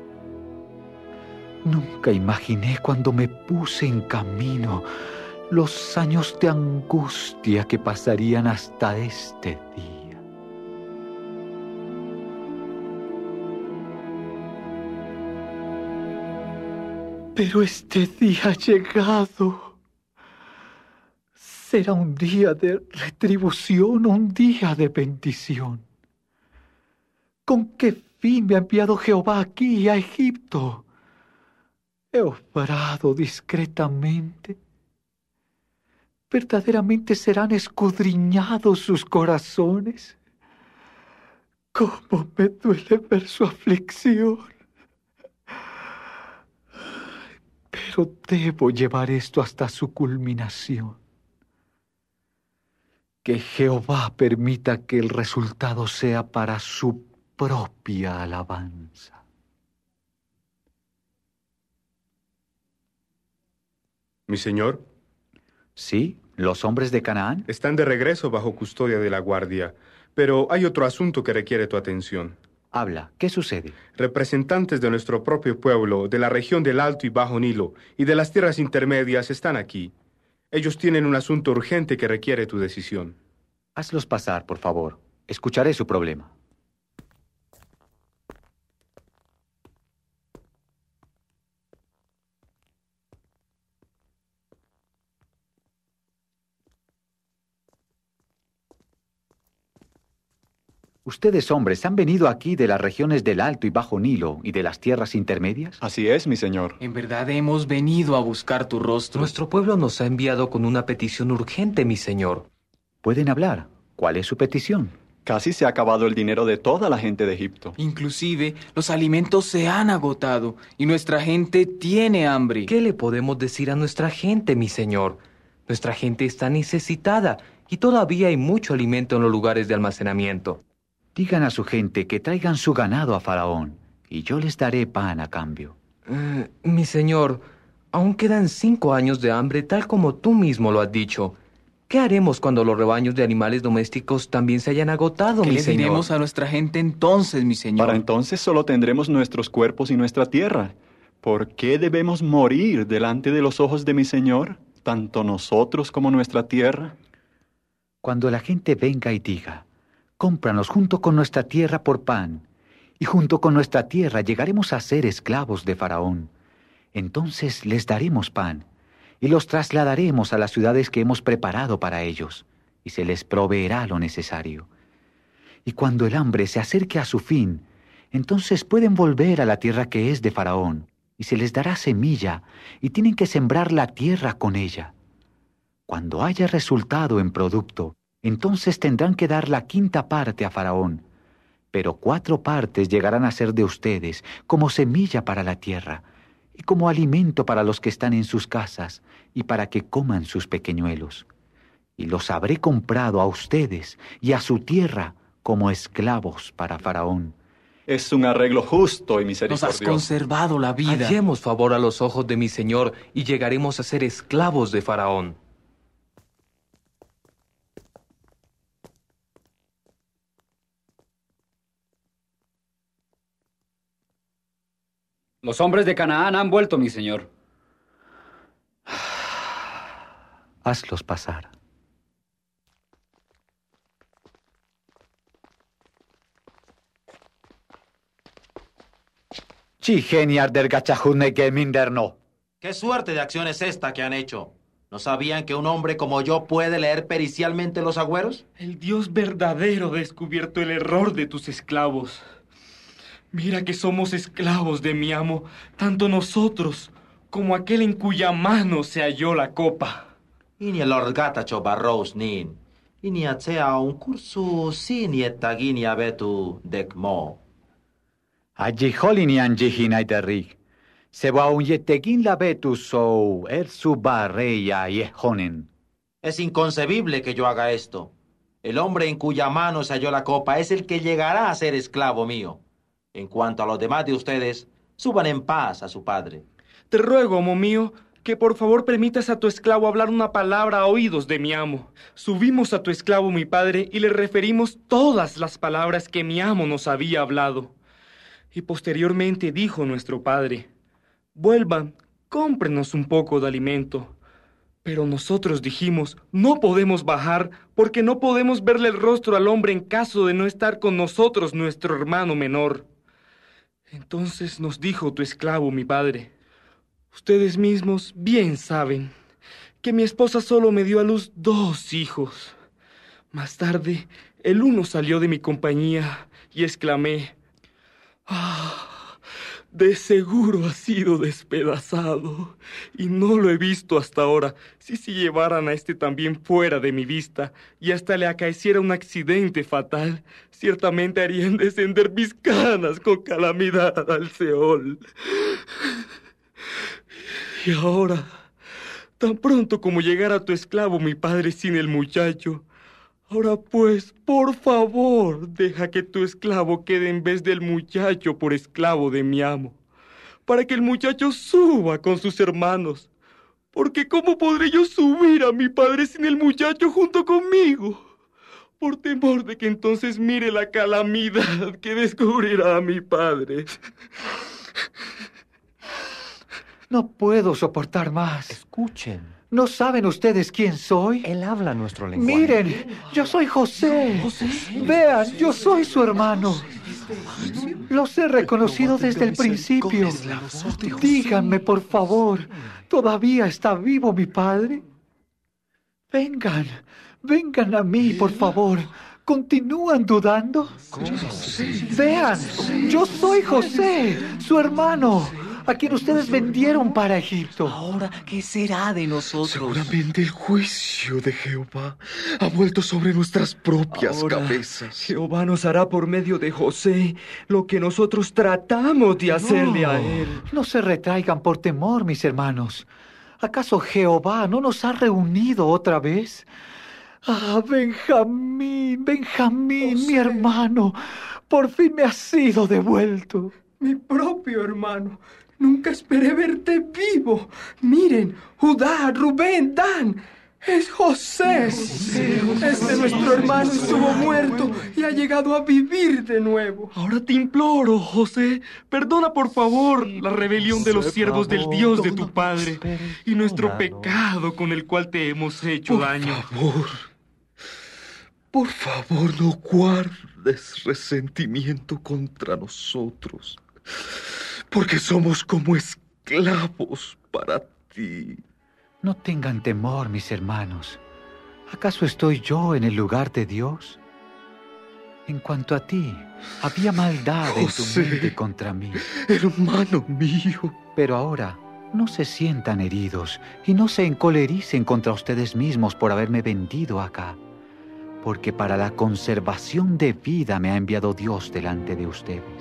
Nunca imaginé cuando me puse en camino los años de angustia que pasarían hasta este día. Pero este día ha llegado. Será un día de retribución, un día de bendición. ¿Con qué fin me ha enviado Jehová aquí a Egipto? He obrado discretamente. ¿Verdaderamente serán escudriñados sus corazones? ¿Cómo me duele ver su aflicción? Pero debo llevar esto hasta su culminación. Que Jehová permita que el resultado sea para su propia alabanza. Mi señor. Sí, los hombres de Canaán están de regreso bajo custodia de la guardia, pero hay otro asunto que requiere tu atención. Habla, ¿qué sucede? Representantes de nuestro propio pueblo, de la región del Alto y Bajo Nilo y de las tierras intermedias están aquí. Ellos tienen un asunto urgente que requiere tu decisión. Hazlos pasar, por favor. Escucharé su problema. ¿Ustedes, hombres, han venido aquí de las regiones del Alto y Bajo Nilo y de las tierras intermedias? Así es, mi señor. En verdad hemos venido a buscar tu rostro. Nuestro pueblo nos ha enviado con una petición urgente, mi señor. Pueden hablar. ¿Cuál es su petición? Casi se ha acabado el dinero de toda la gente de Egipto. Inclusive, los alimentos se han agotado y nuestra gente tiene hambre. ¿Qué le podemos decir a nuestra gente, mi señor? Nuestra gente está necesitada y todavía hay mucho alimento en los lugares de almacenamiento. Digan a su gente que traigan su ganado a Faraón, y yo les daré pan a cambio. Uh, mi señor, aún quedan cinco años de hambre, tal como tú mismo lo has dicho. ¿Qué haremos cuando los rebaños de animales domésticos también se hayan agotado, ¿Qué mi le señor? diremos a nuestra gente entonces, mi señor? Para entonces solo tendremos nuestros cuerpos y nuestra tierra, ¿Por qué debemos morir delante de los ojos de mi Señor, tanto nosotros como nuestra tierra? Cuando la gente venga y diga, cómpranos junto con nuestra tierra por pan, y junto con nuestra tierra llegaremos a ser esclavos de Faraón, entonces les daremos pan, y los trasladaremos a las ciudades que hemos preparado para ellos, y se les proveerá lo necesario. Y cuando el hambre se acerque a su fin, entonces pueden volver a la tierra que es de Faraón, y se les dará semilla, y tienen que sembrar la tierra con ella. Cuando haya resultado en producto, entonces tendrán que dar la quinta parte a Faraón, pero cuatro partes llegarán a ser de ustedes, como semilla para la tierra, y como alimento para los que están en sus casas, y para que coman sus pequeñuelos. Y los habré comprado a ustedes y a su tierra como esclavos para Faraón. Es un arreglo justo y Nos misericordioso. has conservado la vida. Hallemos favor a los ojos de mi Señor y llegaremos a ser esclavos de Faraón. Los hombres de Canaán han vuelto, mi señor. Hazlos pasar. ¿Qué suerte de acción es esta que han hecho? ¿No sabían que un hombre como yo puede leer pericialmente los agüeros? El Dios verdadero ha descubierto el error de tus esclavos. Mira que somos esclavos de mi amo, tanto nosotros como aquel en cuya mano se halló la copa. Ini lorgata chobarros nin. Ini atsea un curso sin yetagini abetu dekmo. Allí holini anjihina iterik. Se va un yetegin la betus o er su barreya yehonen. Es inconcebible que yo haga esto. El hombre en cuya mano se halló la copa es el que llegará a ser esclavo mío. En cuanto a los demás de ustedes, suban en paz a su padre. Te ruego, amo mío, que por favor permitas a tu esclavo hablar una palabra a oídos de mi amo. Subimos a tu esclavo, mi padre, y le referimos todas las palabras que mi amo nos había hablado. Y posteriormente dijo nuestro padre, vuelvan, cómprenos un poco de alimento. Pero nosotros dijimos, no podemos bajar, porque no podemos verle el rostro al hombre en caso de no estar con nosotros nuestro hermano menor. Entonces nos dijo tu esclavo, mi padre, ustedes mismos bien saben que mi esposa solo me dio a luz dos hijos. Más tarde, el uno salió de mi compañía y exclamé, ¡ah! De seguro ha sido despedazado, y no lo he visto hasta ahora. Si se llevaran a este también fuera de mi vista, y hasta le acaeciera un accidente fatal, ciertamente harían descender mis canas con calamidad al Seol. Y ahora, tan pronto como llegara tu esclavo, mi padre, sin el muchacho, ahora pues, por favor, deja que tu esclavo quede en vez del muchacho por esclavo de mi amo, para que el muchacho suba con sus hermanos, porque ¿cómo podré yo subir a mi padre sin el muchacho junto conmigo? Por temor de que entonces mire la calamidad que descubrirá a mi padre. No puedo soportar más. Escuchen. ¿No saben ustedes quién soy? Él habla nuestro lenguaje. Miren, yo soy José. Vean, yo soy su hermano. Los he reconocido desde el principio. Díganme, por favor, ¿todavía está vivo mi padre? Vengan, vengan a mí, por favor. ¿Continúan dudando? Vean, yo soy José, su hermano, a quien ustedes vendieron para Egipto. Ahora, ¿qué será de nosotros? Seguramente el juicio de Jehová ha vuelto sobre nuestras propias Ahora, cabezas. Jehová nos hará por medio de José lo que nosotros tratamos de hacerle no, a él. No se retraigan por temor, mis hermanos. ¿Acaso Jehová no nos ha reunido otra vez? Ah, Benjamín, Benjamín, José, mi hermano, por fin me has sido devuelto. Mi propio hermano. Nunca esperé verte vivo. Miren, Judá, Rubén, Dan. ¡Es José! Este nuestro hermano estuvo muerto y ha llegado a vivir de nuevo. Ahora te imploro, José, perdona por favor la rebelión de los siervos del Dios de tu padre y nuestro pecado con el cual te hemos hecho daño. Por favor, por favor, no guardes resentimiento contra nosotros, porque somos como esclavos para ti. No tengan temor, mis hermanos. ¿Acaso estoy yo en el lugar de Dios? En cuanto a ti, había maldad José, en tu mente contra mí. Hermano mío. Pero ahora, no se sientan heridos y no se encolericen contra ustedes mismos por haberme vendido acá, porque para la conservación de vida me ha enviado Dios delante de ustedes.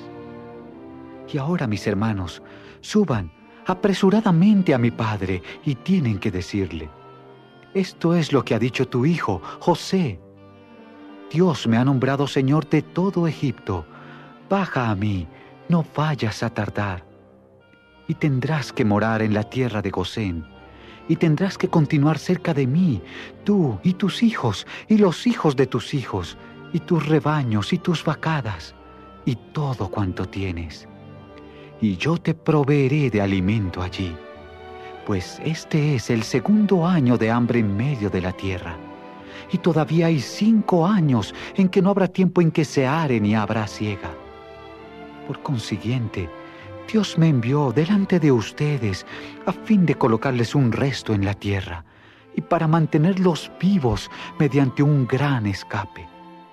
Y ahora, mis hermanos, suban apresuradamente a mi padre y tienen que decirle: esto es lo que ha dicho tu hijo, José. Dios me ha nombrado señor de todo Egipto. Baja a mí, no vayas a tardar. Y tendrás que morar en la tierra de Gosén, y tendrás que continuar cerca de mí, tú y tus hijos, y los hijos de tus hijos, y tus rebaños y tus vacadas, y todo cuanto tienes. Y yo te proveeré de alimento allí, pues este es el segundo año de hambre en medio de la tierra, y todavía hay cinco años en que no habrá tiempo en que se are ni habrá siega. Por consiguiente, Dios me envió delante de ustedes a fin de colocarles un resto en la tierra y para mantenerlos vivos mediante un gran escape.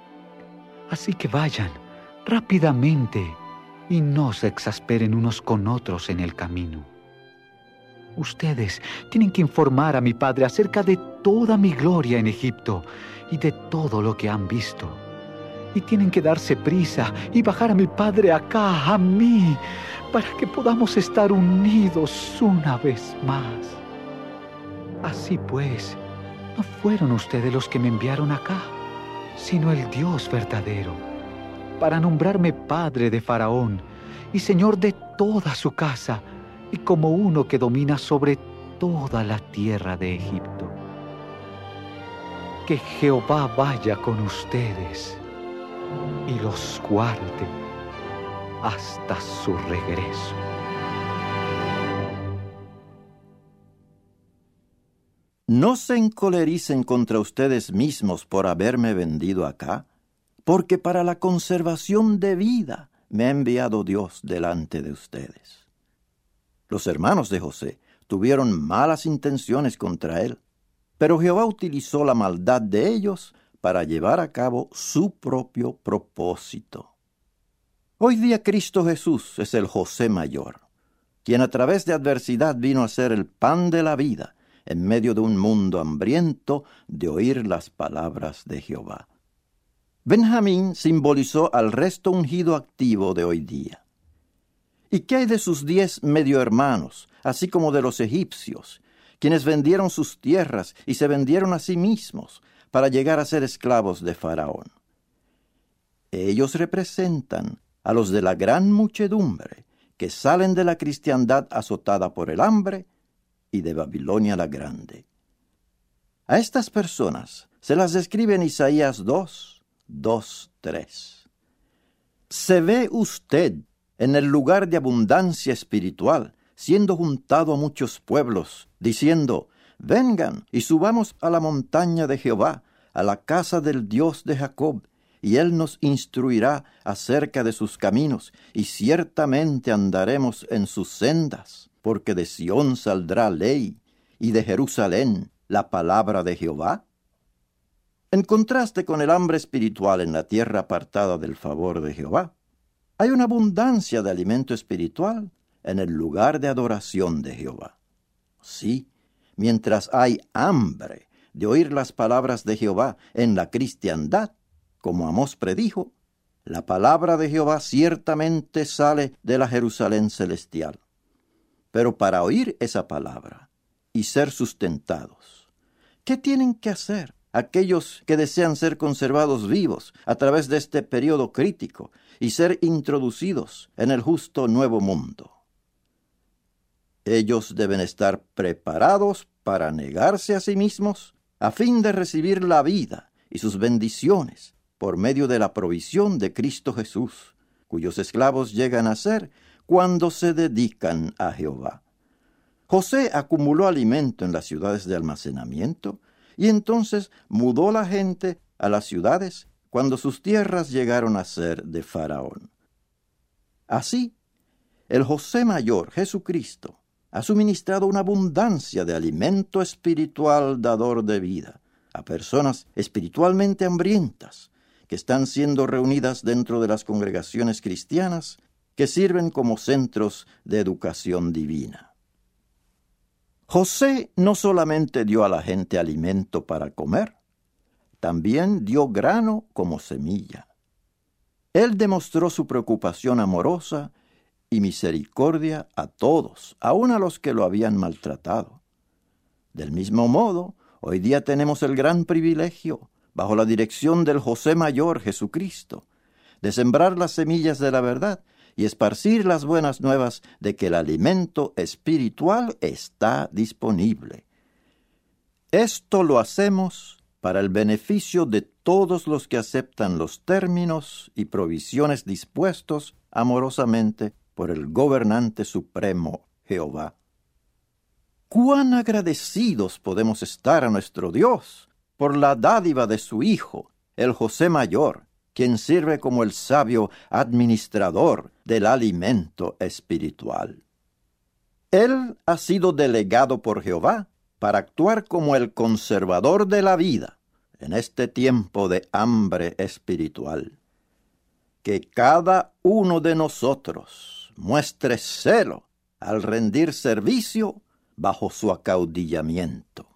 Así que vayan rápidamente y no se exasperen unos con otros en el camino. Ustedes tienen que informar a mi padre acerca de toda mi gloria en Egipto y de todo lo que han visto. Y tienen que darse prisa y bajar a mi padre acá, a mí, para que podamos estar unidos una vez más. Así pues, no fueron ustedes los que me enviaron acá, sino el Dios verdadero, para nombrarme padre de Faraón y señor de toda su casa, y como uno que domina sobre toda la tierra de Egipto. Que Jehová vaya con ustedes y los guarde hasta su regreso. No se encolericen contra ustedes mismos por haberme vendido acá, porque para la conservación de vida me ha enviado Dios delante de ustedes. Los hermanos de José tuvieron malas intenciones contra él, pero Jehová utilizó la maldad de ellos para llevar a cabo su propio propósito. Hoy día Cristo Jesús es el José mayor, quien a través de adversidad vino a ser el pan de la vida en medio de un mundo hambriento de oír las palabras de Jehová. Benjamín simbolizó al resto ungido activo de hoy día. ¿Y qué hay de sus diez medio hermanos, así como de los egipcios, quienes vendieron sus tierras y se vendieron a sí mismos para llegar a ser esclavos de Faraón? Ellos representan a los de la gran muchedumbre que salen de la cristiandad azotada por el hambre y de Babilonia la Grande. A estas personas se las describe en Isaías dos, dos, tres. Se ve usted en el lugar de abundancia espiritual, siendo juntado a muchos pueblos, diciendo: vengan y subamos a la montaña de Jehová, a la casa del Dios de Jacob, y él nos instruirá acerca de sus caminos, y ciertamente andaremos en sus sendas, porque de Sión saldrá ley, y de Jerusalén la palabra de Jehová. En contraste con el hambre espiritual en la tierra apartada del favor de Jehová, hay una abundancia de alimento espiritual en el lugar de adoración de Jehová. Sí, mientras hay hambre de oír las palabras de Jehová en la cristiandad, como Amós predijo, la palabra de Jehová ciertamente sale de la Jerusalén celestial. Pero para oír esa palabra y ser sustentados, ¿qué tienen que hacer aquellos que desean ser conservados vivos a través de este periodo crítico y ser introducidos en el justo nuevo mundo? Ellos deben estar preparados para negarse a sí mismos, a fin de recibir la vida y sus bendiciones por medio de la provisión de Cristo Jesús, cuyos esclavos llegan a ser cuando se dedican a Jehová. José acumuló alimento en las ciudades de almacenamiento y entonces mudó la gente a las ciudades cuando sus tierras llegaron a ser de Faraón. Así, el José mayor, Jesucristo, ha suministrado una abundancia de alimento espiritual dador de vida a personas espiritualmente hambrientas que están siendo reunidas dentro de las congregaciones cristianas que sirven como centros de educación divina. José no solamente dio a la gente alimento para comer, también dio grano como semilla. Él demostró su preocupación amorosa y misericordia a todos, aun a los que lo habían maltratado. Del mismo modo, hoy día tenemos el gran privilegio, bajo la dirección del José mayor Jesucristo, de sembrar las semillas de la verdad y esparcir las buenas nuevas de que el alimento espiritual está disponible. Esto lo hacemos para el beneficio de todos los que aceptan los términos y provisiones dispuestos amorosamente por el gobernante supremo Jehová. ¡Cuán agradecidos podemos estar a nuestro Dios por la dádiva de su Hijo, el José mayor, quien sirve como el sabio administrador del alimento espiritual! Él ha sido delegado por Jehová para actuar como el conservador de la vida en este tiempo de hambre espiritual. Que cada uno de nosotros muestre celo al rendir servicio bajo su acaudillamiento.